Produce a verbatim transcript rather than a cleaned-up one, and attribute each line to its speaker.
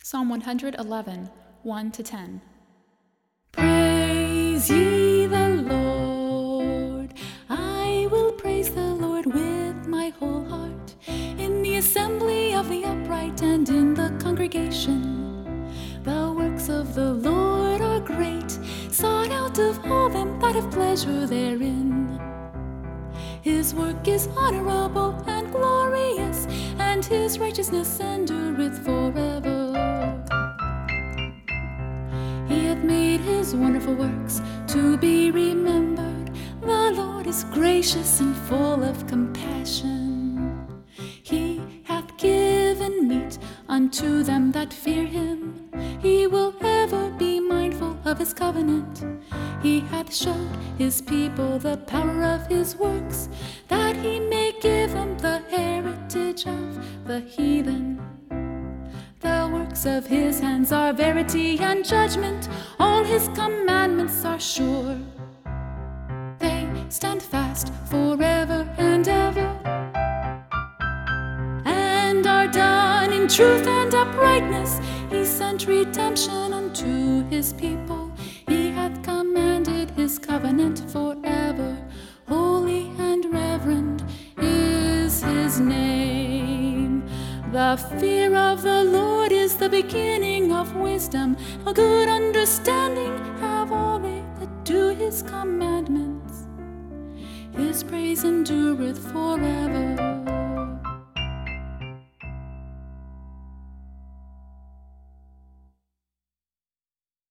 Speaker 1: Psalm one eleven, one to ten.
Speaker 2: Praise ye the Lord. I will praise the Lord with my whole heart, in the assembly of the upright and in the congregation. The works of the Lord are great, sought out of all them that have pleasure therein. His work is honorable and glorious, and his righteousness endureth forever. He hath made his wonderful works to be remembered. The Lord is gracious and full of compassion. He hath given meat unto them that fear him. He will ever be mindful of his covenant. He hath showed his people the power of his works, that he may give them the heritage of the heathen. The works of his hands are verity and judgment. All his commandments are sure. They stand fast forever and ever, and are done in truth and uprightness. He sent redemption unto his people. He hath commanded his covenant forever. Holy and reverend is his name. The fear of the Lord is the beginning of wisdom. A good understanding have all they that do his commandments. His praise endureth forever.